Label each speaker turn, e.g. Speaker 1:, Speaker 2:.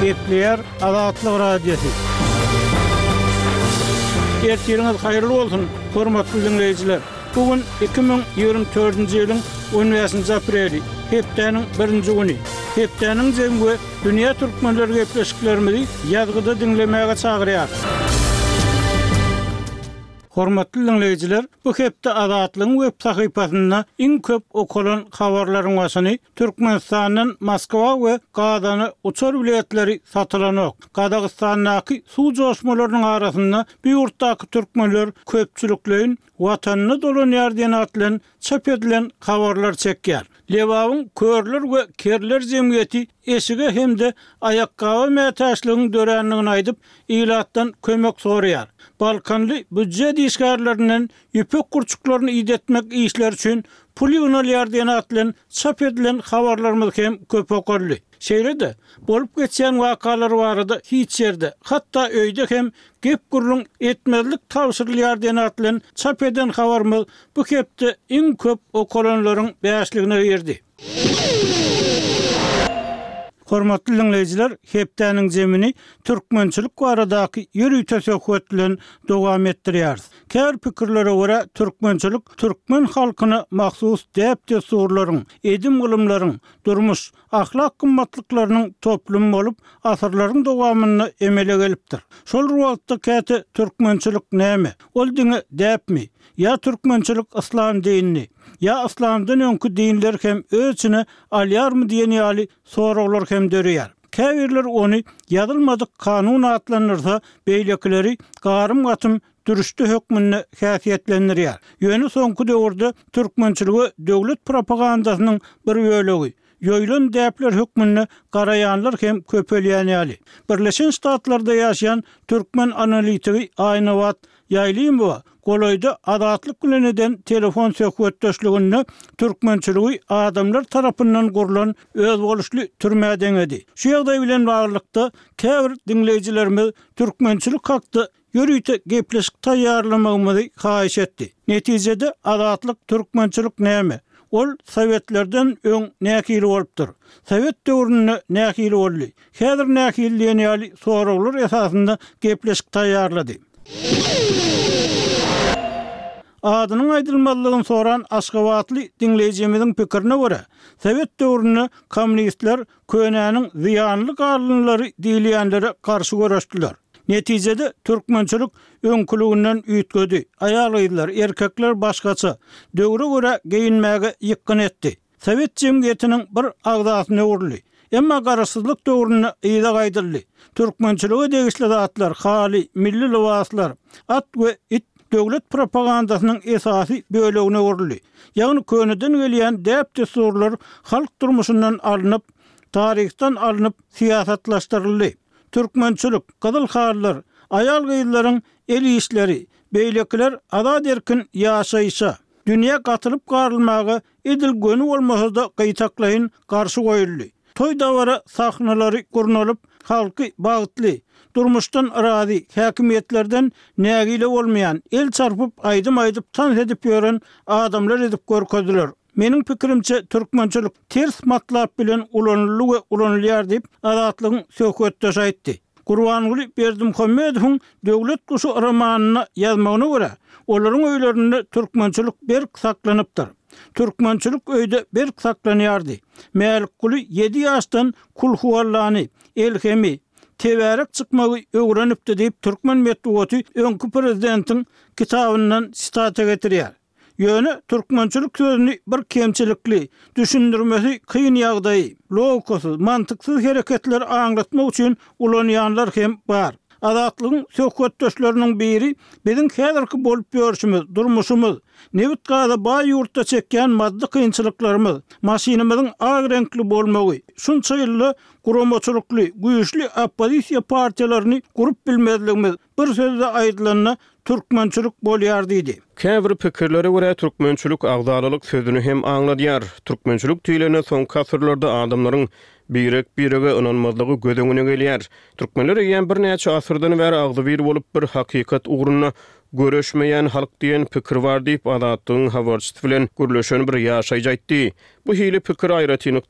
Speaker 1: Kepler Azatlyk radiosu. Ertiriniz hayırlı olsun, hormatly dinleyijiler. Bugün 2024-nji ýylyň 10 apreli, hepdeniň 1-nji güni. Hepdeniň jemgy dünýä türkmenleri gepleşiklerimizi ýazgyda dinlemäge çagyrýar. Hormatly dinleyijiler, bu hepde Azatlyň web sahypasyna iň köp okulan habarlaryň başyny Türkmenistanyň Moskwa we Gazany uçar biletleri satylan ok. Kazakstanyň suw joşmalarynyň arasynda bir ýurtdaky türkmenler köpçüliklerin watanyny dolanýar diýen atlan çap edilen habarlar çekýär. Lewawyň körler we kerler jemgyýeti eşige hemde ayakkabı mätäçliginiň dörenligini aýdyp ilatdan kömek soraýar. Balkanly büdjet işgärlerinden ýüpek kurçuklaryny ýetmek işler üçin pul ýönelýär diýen atlan çap edilen habarlarymyz hem köp okurly. Şeýlede bolup geçen wakalar barada hiç ýerde, hatda öýde hem gep gurrun etmezlik tawsyrlýar diýen atlan çap eden habarymyz bu hepde iň köp okulanlaryň bäşligine berdi. Hormatly dinleyijiler, hepdeniň jemini türkmençilik baradaky ýürüýt töhfet bilen dowam etdirýär. Käbir pikirlere görä türkmençilik türkmen halkyna mahsus däpde surlaryň, edim gylymlaryň, durmuş, ahlak gymmatlyklarynyň toplumy bolup, asyrlaryň dowamyny emele gelipdir. Şol ruwatda käte türkmençilik näme? Ol diňe däpmi? Ya türkmençilik islam dinini, ya islamdan öňkü dinler hem ölçüne alýarmy diýen ýaly soraglar hem dörýär. Käbirler ony ýazylmadyk kanun atlanyrsa, beýlekleri garym gatym dürüşdi hökmüne häsiýetlendirýär. Ýöne soňky döwürde türkmençiligi döwlet propagandasynyň bir bölegi. Ýoýlan däpler hökmüne garaýanlar hem köpelýän ýaly. Birleşen Ştatlarda ýaşaýan türkmen analitigi Aýnawat Ýaýlymowa Goloyda Azatlyk güleneden telefon söhbetdeşligini türkmençiligi adamlar tarapyndan gurulan öz boluşly türmäden edi. Şu ýagdaý bilen baglykda käbir dinleyijilerimiz türkmençilik hakda ýürüýte gepleşik taýýarlamagymyzy haýyş etdi. Netijede azatlyk türkmençilik näme? Ol Sowetlerden öň näkili bolupdyr. Sowet döwrüne näkili boldy. Häzir näkili diýen ýaly soraglar esasynda gepleşik taýýarlady. Adynyň aýdylmalygyny soran Aşgabatly dinlejimiziň pikirine görä, Sowet döwrüne kommunistler könäniň ziýanly garlynlary diýilýänlere garşy görüşdiler. Netijede türkmençilik öňküliginden üýtgedi. Aýalgylar, erkekler başgaça döwre görä geyinmäge ýykyn etdi. Sowet jemgyýetiniň bir agdasyna urly. Emma garaşsyzlyk döwrüne ýyda gaýdyldy. Türkmençiligi degişli zatlar, hali, milli lewaslar, at we it döwlet propagandasynyň esasy bölegine urly. Ýagny köneden gelýän däpde surlar halk durmuşyndan alınıp, taryhdan alınıp siýasatlaşdyryldy. Türkmençilik, gyzyl harlar, aýal gyýlaryň el işleri, beýlekler azad erkin ýaşaýşa, dünýä gatylyp garylmagy edil gönü bolmasa da gyýtaklaýyn garşy goýuldy. Toy dawara sahnalary gurnalyp, halky bagtly, durmuşdan razy, häkimetlerden nägile bolmaýan, el çarpyp aýdym-aýdyp tan edip ýören adamlar edip görkezdiler. Meniň pikirimçe türkmençilik ters matlap bilen ulanýar we ulanýar diýip Azatlygyň söhbetdeşi aýtdy. Gurbanguly Berdimuhammedowyň Döwlet Guşy romanyny ýazmagyna görä, olaryň öýlerinde türkmençilik berk saklanypdyr. Türkmençilik öýde berk saklanýardy. Mälikguly 7 ýaşdan kulhuwallany, elhemi, teberek çykmagy öwrenipdi diýip türkmen medeniýeti öňkü prezidentiň kitabyndan sitat getirýär. Ýöne türkmençilik sözüni bir kemçilikli, düşündirmesi kıyın ýagdaý, logikasyz, mantyksyz hereketler aňlatmak üçin ulanýanlar hem bar. Azatlygyň söhbetdeşleriniň biri biziň häzirki bolup ýörüşimiz, durmuşymyz, nebit gada baý ýurtda çekýän maddi kynçylyklarymyz, maşinamyzyň ag renkli bolmagy, şunça ýylla gurumaçylykly, güýçli oppozisiýa partiýalaryny gurup bilmezligimiz bir sözde aýdylanyna türkmençilik bolýar diýdi. Käbir pikirlere görä türkmençilik agdalylyk sözüni hem aňladýar. Türkmençilik diýilene soňky asyrlarda adamlaryň birege inanmazlygy göz öňüne gelýär. Türkmenler ýa bir näçe asyrdan bäri agdy bir bolup bir hakykat ugruna görüşmeýän halk diýen pikir bar diýip Azatlygyň habarçysy bilen gürleşen bir ýaşaýjy aýtdy. Bu hili pikir aýraty